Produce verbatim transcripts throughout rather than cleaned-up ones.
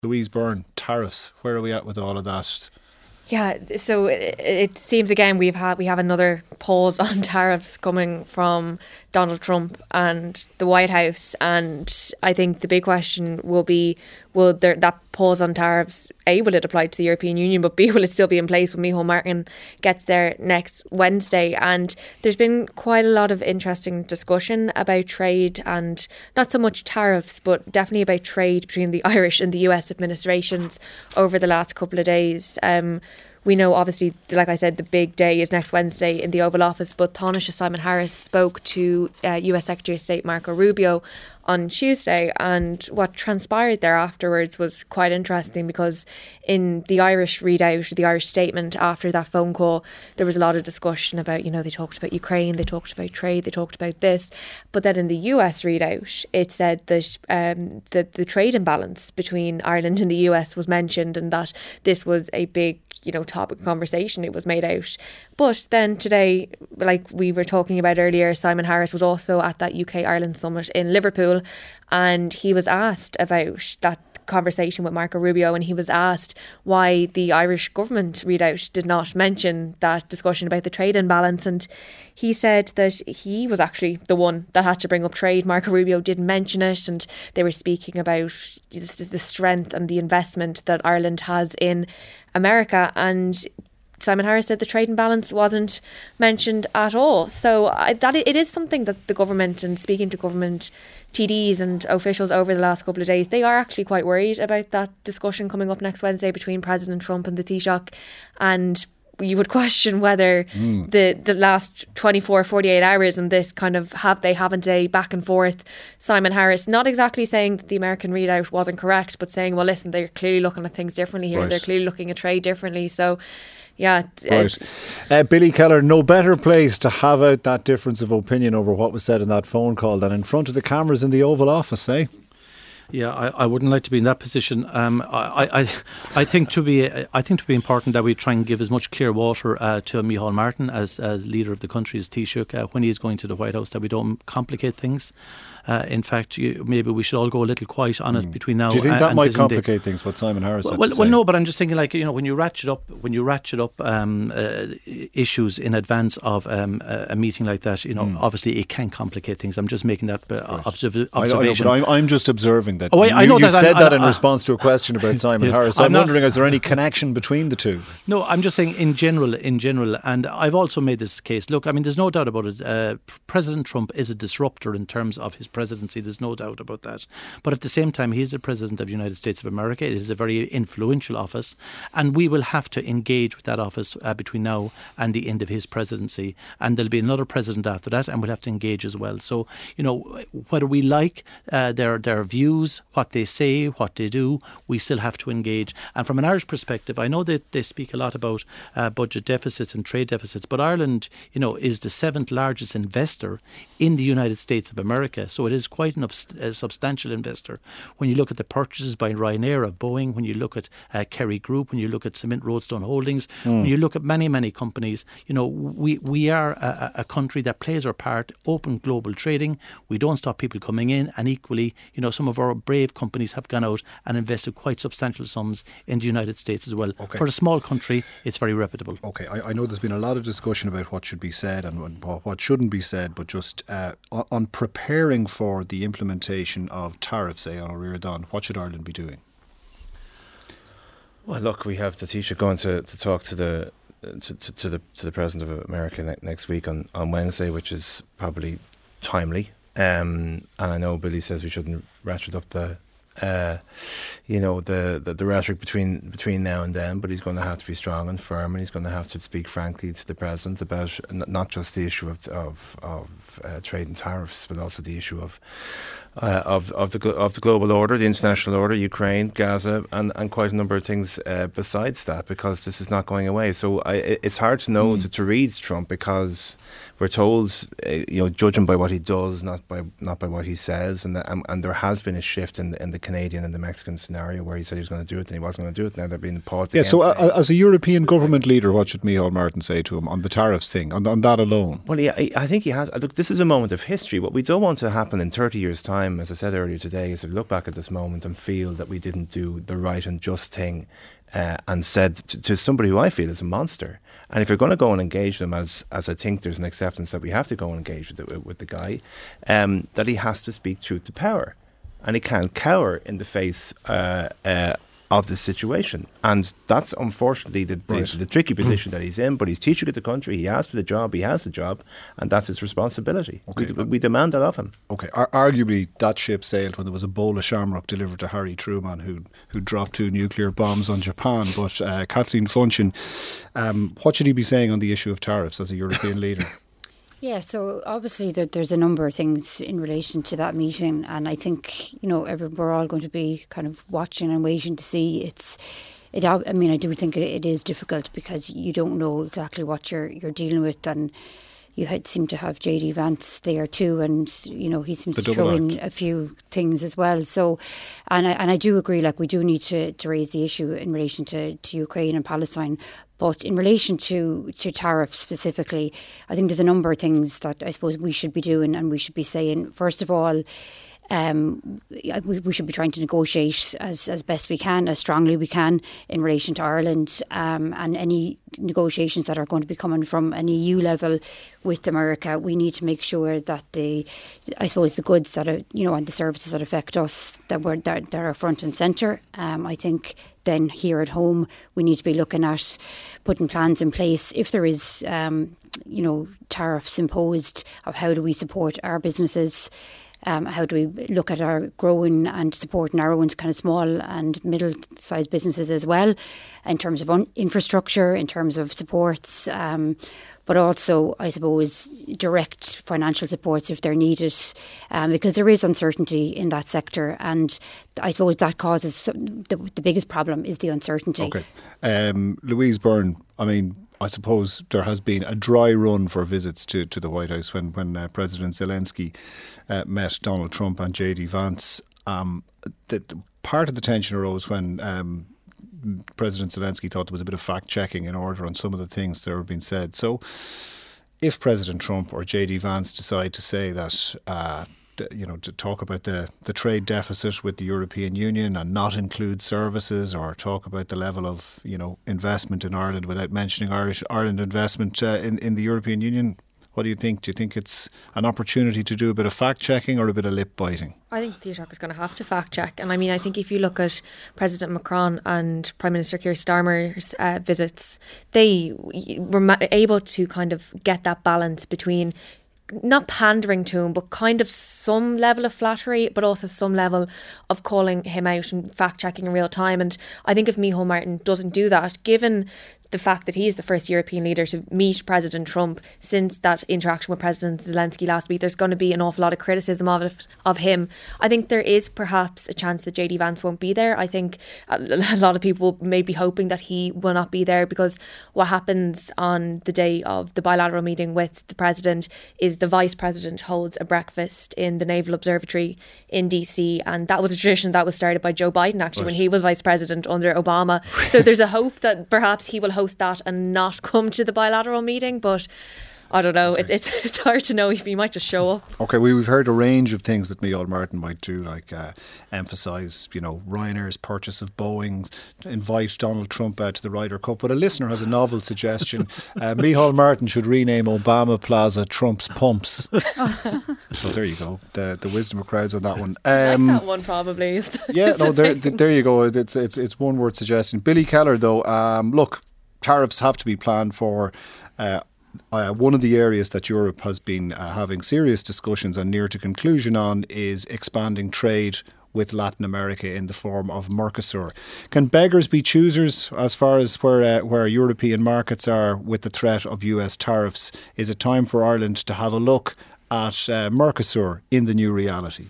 Louise Byrne, tariffs, where are we at with all of that? Yeah, so it, it seems again we've had we have another pause on tariffs coming from Donald Trump and the White House, and I think the big question will be: will there, that pause on tariffs, A, will it apply to the European Union, but B, will it still be in place when Micheál Martin gets there next Wednesday? And there's been quite a lot of interesting discussion about trade, and not so much tariffs, but definitely about trade between the Irish and the U S administrations over the last couple of days. Um, We know, obviously, like I said, the big day is next Wednesday in the Oval Office, but Taoiseach Simon Harris spoke to uh, U S Secretary of State Marco Rubio on Tuesday, and what transpired there afterwards was quite interesting, because in the Irish readout, the Irish statement after that phone call, there was a lot of discussion about, you know, they talked about Ukraine, they talked about trade, they talked about this, but then in the U S readout, it said that um, that the trade imbalance between Ireland and the U S was mentioned, and that this was a big, you know, topic of conversation. It was made out. But then today, like we were talking about earlier, Simon Harris was also at that U K Ireland summit in Liverpool, and he was asked about that conversation with Marco Rubio, and he was asked why the Irish government readout did not mention that discussion about the trade imbalance, and he said that he was actually the one that had to bring up trade. Marco Rubio didn't mention it, and they were speaking about just the strength and the investment that Ireland has in America, and Simon Harris said the trade imbalance wasn't mentioned at all. So I, that it is something that the government, and speaking to government T Ds and officials over the last couple of days, they are actually quite worried about that discussion coming up next Wednesday between President Trump and the Taoiseach. And you would question whether mm. the, the last twenty-four, forty-eight hours and this kind of have they haven't a back and forth. Simon Harris not exactly saying that the American readout wasn't correct, but saying, well, listen, they're clearly looking at things differently here. Right. They're clearly looking at trade differently. So yeah. Right. Uh, Billy Keller, no better place to have out that difference of opinion over what was said in that phone call than in front of the cameras in the Oval Office, eh? Yeah, I, I wouldn't like to be in that position. Um, I, I, I think to be, I think to be important that we try and give as much clear water uh, to Micheál Martin as as leader of the country, as Taoiseach, uh, when he is going to the White House, that we don't complicate things. Uh, in fact, you, maybe we should all go a little quiet on it mm. between now. Do you think and, that and might complicate things? What Simon Harris well, had well, to well, say? no, but I'm just thinking, like, you know, when you ratchet up, when you ratchet up um, uh, issues in advance of um, a, a meeting like that, you know, mm. obviously it can complicate things. I'm just making that uh, right. observ- observation. I know, but I'm, I'm just observing that. Oh, I, you, I know you that said I, that I, in I, response to a question about Simon yes, Harris. So I'm, I'm not, wondering, is there any connection between the two? No, I'm just saying in general, in general, and I've also made this case. Look, I mean, there's no doubt about it. Uh, President Trump is a disruptor in terms of his presidency. There's no doubt about that. But at the same time, he's the President of the United States of America. It is a very influential office, and we will have to engage with that office uh, between now and the end of his presidency. And there'll be another president after that, and we'll have to engage as well. So, you know, whether we like uh, their their views, what they say, what they do, we still have to engage. And from an Irish perspective, I know that they speak a lot about uh, budget deficits and trade deficits, but Ireland, you know, is the seventh largest investor in the United States of America. So it is quite an obst- a substantial investor. When you look at the purchases by Ryanair of Boeing, when you look at uh, Kerry Group, when you look at Cement Roadstone Holdings, mm. when you look at many, many companies, you know, we, we are a, a country that plays our part, open global trading. We don't stop people coming in, and equally, you know, some of our brave companies have gone out and invested quite substantial sums in the United States as well. Okay. For a small country, it's very reputable. Okay, I, I know there's been a lot of discussion about what should be said and what, what shouldn't be said, but just uh, on preparing for the implementation of tariffs, say, on Riordan, what should Ireland be doing? Well, look, we have the Taoiseach going to, to talk to the to, to, to the to the President of America ne- next week on, on Wednesday, which is probably timely. Um, and I know Billy says we shouldn't ratchet up the uh, you know the, the the rhetoric between between now and then, but he's going to have to be strong and firm, and he's going to have to speak frankly to the President about n- not just the issue of of, of uh, trade and tariffs, but also the issue of. Uh, of of the of the global order, the international order, Ukraine, Gaza, and, and quite a number of things uh, besides that, because this is not going away. So I, it's hard to know mm. to, to read Trump, because we're told, uh, you know, judging by what he does, not by not by what he says, and the, and, and there has been a shift in the, in the Canadian and the Mexican scenario where he said he was going to do it and he wasn't going to do it. Now they're being paused. Yeah. Again So uh, as a European government leader, what should Micheál Martin say to him on the tariffs thing, on, on that alone? Well, yeah, I, I think he has. Look, this is a moment of history. What we don't want to happen in thirty years' time, as I said earlier today, is to look back at this moment and feel that we didn't do the right and just thing uh, and said to, to somebody who I feel is a monster. And if you're going to go and engage them, as as I think there's an acceptance that we have to go and engage with the, with the guy, um, that he has to speak truth to power. And he can't cower in the face uh, uh, of the situation. And that's unfortunately the, the, right. the tricky position that he's in. But he's teaching of the country. He asked for the job. He has the job. And that's his responsibility. Okay. We, we demand that of him. Okay. Ar- arguably, that ship sailed when there was a bowl of shamrock delivered to Harry Truman, who who dropped two nuclear bombs on Japan. But uh, Kathleen Funchion, um, what should he be saying on the issue of tariffs as a European leader? Yeah, so obviously there, there's a number of things in relation to that meeting, and I think, you know, every, we're all going to be kind of watching and waiting to see. It's, it. I mean, I do think it, it is difficult because you don't know exactly what you're you're dealing with, and you had, seem to have J D Vance there too, and you know he seems The to throw double in act. a few things as well. So, and I and I do agree, like we do need to, to raise the issue in relation to, to Ukraine and Palestine. But in relation to, to tariffs specifically, I think there's a number of things that I suppose we should be doing and we should be saying. First of all, um, we, we should be trying to negotiate as, as best we can, as strongly we can in relation to Ireland, um, and any negotiations that are going to be coming from an E U level with America. We need to make sure that the, I suppose, the goods that are, you know, and the services that affect us, that we're that, that are front and centre. Um, I think. Then here at home, we need to be looking at putting plans in place. If there is, um, you know, tariffs imposed, of how do we support our businesses? Um, how do we look at our growing and supporting our own kind of small and middle-sized businesses as well, in terms of un- infrastructure, in terms of supports, um, but also, I suppose, direct financial supports if they're needed, um, because there is uncertainty in that sector, and I suppose that causes some, the, the biggest problem is the uncertainty. Okay. Um, Louise Byrne, I mean, I suppose there has been a dry run for visits to, to the White House when, when uh, President Zelensky uh, met Donald Trump and J D Vance. Um, the, the part of the tension arose when um, President Zelensky thought there was a bit of fact-checking in order on some of the things that were being said. So if President Trump or J D Vance decide to say that, uh, the, you know, to talk about the, the trade deficit with the European Union and not include services, or talk about the level of, you know, investment in Ireland without mentioning Irish Ireland investment uh, in, in the European Union, what do you think? Do you think it's an opportunity to do a bit of fact-checking or a bit of lip-biting? I think the Taoiseach is going to have to fact check. And I mean, I think if you look at President Macron and Prime Minister Keir Starmer's uh, visits, they were ma- able to kind of get that balance between not pandering to him, but kind of some level of flattery, but also some level of calling him out and fact-checking in real time. And I think if Micheál Martin doesn't do that, given the fact that he's the first European leader to meet President Trump since that interaction with President Zelensky last week, there's going to be an awful lot of criticism of it, of him. I think there is perhaps a chance that J D Vance won't be there. I think a lot of people may be hoping that he will not be there, because what happens on the day of the bilateral meeting with the President is the Vice President holds a breakfast in the Naval Observatory in D C, and that was a tradition that was started by Joe Biden actually right. when he was Vice President under Obama. So there's a hope that perhaps he will host that and not come to the bilateral meeting, but I don't know. It's, it's it's hard to know if he might just show up. Okay, we, we've heard a range of things that Micheál Martin might do, like uh, emphasise, you know, Ryanair's purchase of Boeing, invite Donald Trump out to the Ryder Cup. But a listener has a novel suggestion. Uh, Micheál Martin should rename Obama Plaza Trump's Pumps. So there you go. The the wisdom of crowds on that one. Um, like that one probably. Is the, yeah, no, there, there you go. It's it's it's one word suggestion. Billy Keller, though, um, look, tariffs have to be planned for. Uh, Uh, one of the areas that Europe has been uh, having serious discussions and near to conclusion on is expanding trade with Latin America in the form of Mercosur. Can beggars be choosers as far as where uh, where European markets are with the threat of U S tariffs? Is it time for Ireland to have a look at uh, Mercosur in the new reality?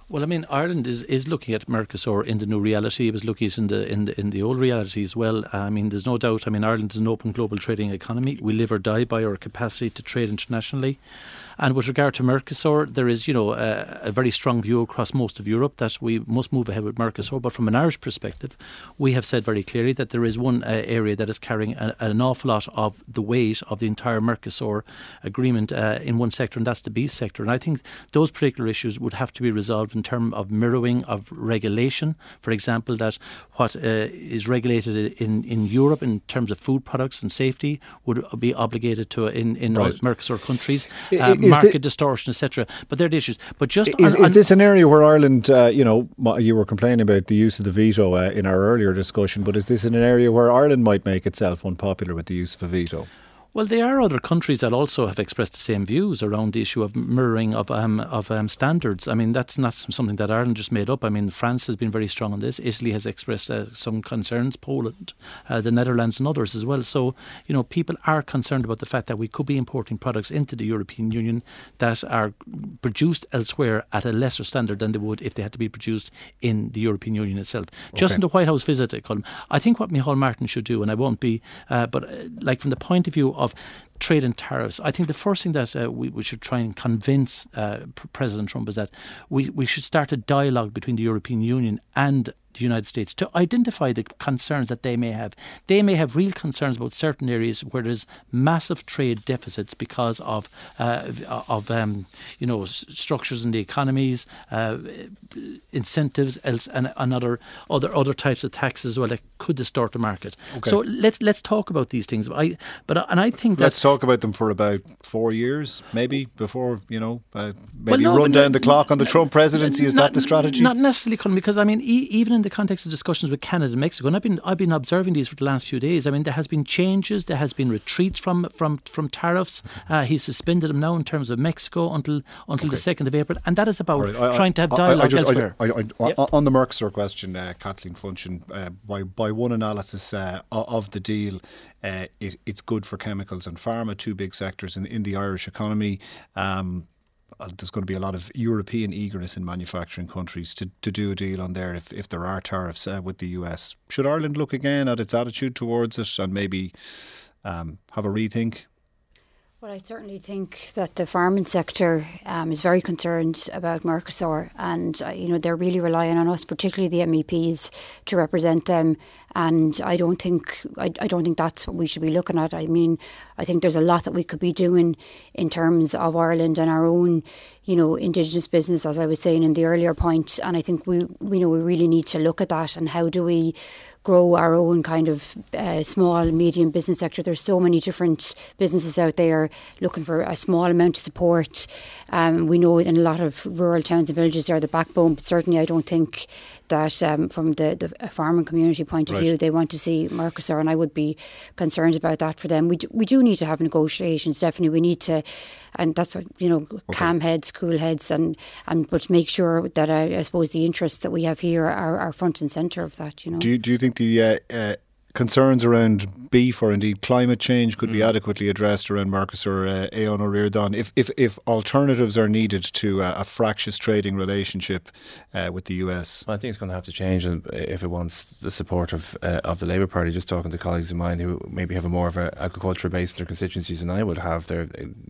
Well, I mean, Ireland is, is looking at Mercosur in the new reality. It was looking at it in the in the in the old reality as well. I mean, there's no doubt. I mean, Ireland is an open global trading economy. We live or die by our capacity to trade internationally. And with regard to Mercosur, there is, you know, a, a very strong view across most of Europe that we must move ahead with Mercosur. But from an Irish perspective, we have said very clearly that there is one uh, area that is carrying a, an awful lot of the weight of the entire Mercosur agreement uh, in one sector, and that's the beef sector. And I think those particular issues would have to be resolved in terms of mirroring of regulation. For example, that what uh, is regulated in, in Europe in terms of food products and safety would be obligated to in, in right. Mercosur countries. Um, market the, distortion, et cetera. But they're the issues. But just is, on, is on, this an area where Ireland, uh, you know, you were complaining about the use of the veto uh, in our earlier discussion, but is this in an area where Ireland might make itself unpopular with the use of a veto? Well, there are other countries that also have expressed the same views around the issue of mirroring of um, of um, standards. I mean, that's not something that Ireland just made up. I mean, France has been very strong on this. Italy has expressed uh, some concerns. Poland, uh, the Netherlands and others as well. So, you know, people are concerned about the fact that we could be importing products into the European Union that are produced elsewhere at a lesser standard than they would if they had to be produced in the European Union itself. Okay. Just in the White House visit, Colm, I think what Micheál Martin should do, and I won't be, uh, but uh, like from the point of view of of trade and tariffs, I think the first thing that uh, we, we should try and convince uh, President Trump is that we, we should start a dialogue between the European Union and the United States to identify the concerns that they may have. They may have real concerns about certain areas where there's massive trade deficits because of uh, of um, you know structures in the economies, uh, incentives, else and, and other other other types of taxes as well that could distort the market. Okay. So let's let's talk about these things. I but and I think that let's talk about them for about four years, maybe before you know uh, maybe well, no, run no, down the clock on the no, Trump presidency. Is not, that the strategy? Not necessarily, Colin, because I mean e- even in the context of discussions with Canada and Mexico, and I've been I've been observing these for the last few days. I mean, there has been changes, there has been retreats from from from tariffs. Uh, he's suspended them now in terms of Mexico until until okay. the second of April, and that is about right. I, trying I, to have dialogue I, I just, elsewhere. I, I, I, yep. On the Mercosur question, uh, Kathleen Funchion, uh, by by one analysis uh, of the deal, uh, it, it's good for chemicals and pharma, two big sectors in, in the Irish economy. Um, There's going to be a lot of European eagerness in manufacturing countries to, to do a deal on there if, if there are tariffs uh, with the U S. Should Ireland look again at its attitude towards it and maybe um, have a rethink? Well, I certainly think that the farming sector um, is very concerned about Mercosur, and uh, you know they're really relying on us, particularly the M E Ps, to represent them. And I don't think I, I don't think that's what we should be looking at. I mean, I think there's a lot that we could be doing in terms of Ireland and our own, you know, indigenous business, as I was saying in the earlier point. And I think we, we know we really need to look at that and how do we grow our own kind of uh, small, medium business sector. There's so many different businesses out there looking for a small amount of support. Um, we know in a lot of rural towns and villages they're the backbone, but certainly I don't think that um, from the, the farming community point of right. view, they want to see Mercosur, and I would be concerned about that for them. We do, we do need to have negotiations, definitely. We need to, and that's what, you know, okay. calm heads, cool heads, and, and but make sure that I, I suppose the interests that we have here are, are front and centre of that, you know. Do you, do you think the uh, uh, concerns around beef or indeed climate change could mm. be adequately addressed around Mercosur, uh, Aon O'Riordan, if, if if alternatives are needed to uh, a fractious trading relationship uh, with the U S? Well, I think it's going to have to change if it wants the support of uh, of the Labour Party. Just talking to colleagues of mine who maybe have a more of a agriculture base in their constituencies than I would have, they're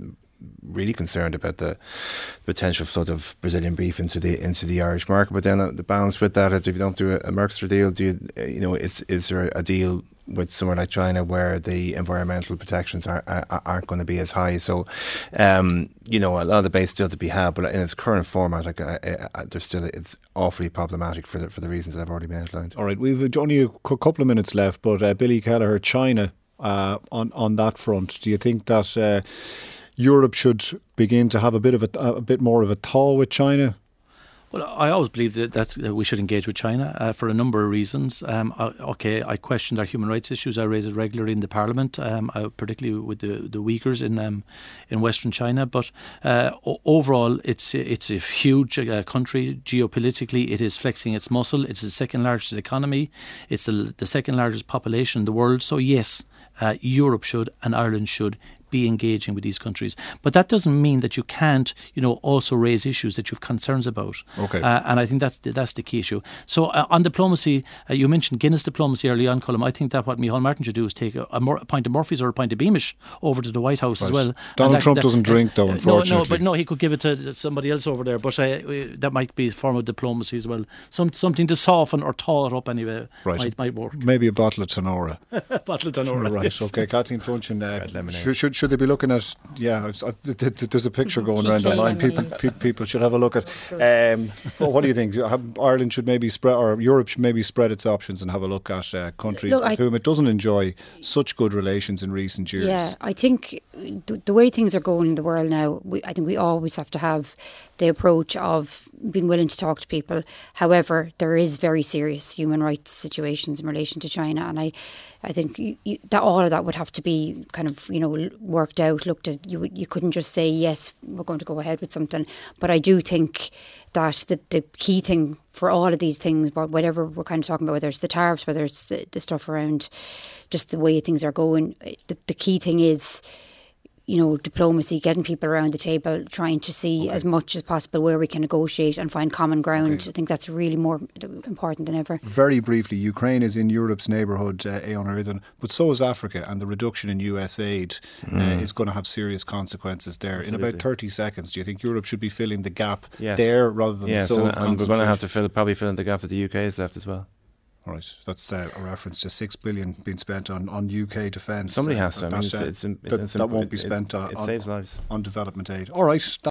really concerned about the potential flood of Brazilian beef into the into the Irish market. But then uh, the balance with that, if you don't do a, a Mercosur deal, do you, uh, you know, is is there a deal with somewhere like China where the environmental protections are, are, aren't going to be as high? So, um, you know, a lot of debate still to be had, but in its current format, like, uh, uh, there's still it's awfully problematic for the, for the reasons that I've already been outlined. All right, we've only a couple of minutes left, but uh, Billy Kelleher, China, uh, on on that front, do you think that Uh, Europe should begin to have a bit of a, a bit more of a thaw with China? Well, I always believe that, that we should engage with China uh, for a number of reasons. Um, I, okay, I questioned our human rights issues. I raise it regularly in the Parliament, um, I, particularly with the, the Uyghurs in um, in Western China. But uh, o- overall, it's it's a huge uh, country. Geopolitically, it is flexing its muscle. It's the second largest economy. It's the, the second largest population in the world. So yes, uh, Europe should and Ireland should be engaging with these countries. But that doesn't mean that you can't, you know, also raise issues that you've concerns about. Okay. Uh, and I think that's the, that's the key issue. So uh, on diplomacy, uh, you mentioned Guinness diplomacy early on, Colm. I think that what Micheál Martin should do is take a, a, more, a pint of Murphy's or a pint of Beamish over to the White House right. as well. Donald that, Trump that, doesn't uh, drink, though, uh, unfortunately. No, no, but no, he could give it to somebody else over there. But uh, that might be a form of diplomacy as well. Some something to soften or thaw it up anyway. Right. Might, might work. Maybe a bottle of Tenora. Bottle of Tenora. Right. Yes. Okay. Kathleen Funchion. Uh, should, should should they be looking at? Yeah. I've, I've, there's a picture going around online. People people should have a look at. Um, well, what do you think? Ireland should maybe spread, or Europe should maybe spread its options and have a look at uh, countries Look, with I, whom it doesn't enjoy such good relations in recent years. Yeah, I think the, the way things are going in the world now, we, I think we always have to have the approach of being willing to talk to people. However, there is very serious human rights situations in relation to China, and I, I think you, you, that all of that would have to be kind of, you know, worked out, looked at. You you couldn't just say yes, we're going to go ahead with something. But I do think that the the key thing for all of these things, but whatever we're kind of talking about, whether it's the tariffs, whether it's the, the stuff around just the way things are going, the, the key thing is, you know, diplomacy, getting people around the table, trying to see okay. as much as possible where we can negotiate and find common ground. Okay. I think that's really more important than ever. Very briefly, Ukraine is in Europe's neighbourhood, uh, Aon Earthen, but so is Africa, and the reduction in U S aid mm. uh, is going to have serious consequences there. Absolutely. In about thirty seconds, do you think Europe should be filling the gap yes. there rather than yes, so? And, and we're going to have to fill, probably fill in the gap that the U K has left as well. All right, that's uh, a reference to six billion being spent on, on U K defence. Somebody uh, has to. I mean, that, it's, uh, it's, it's, that, it's that won't be it, spent it, uh, it on, saves lives on development aid. All right.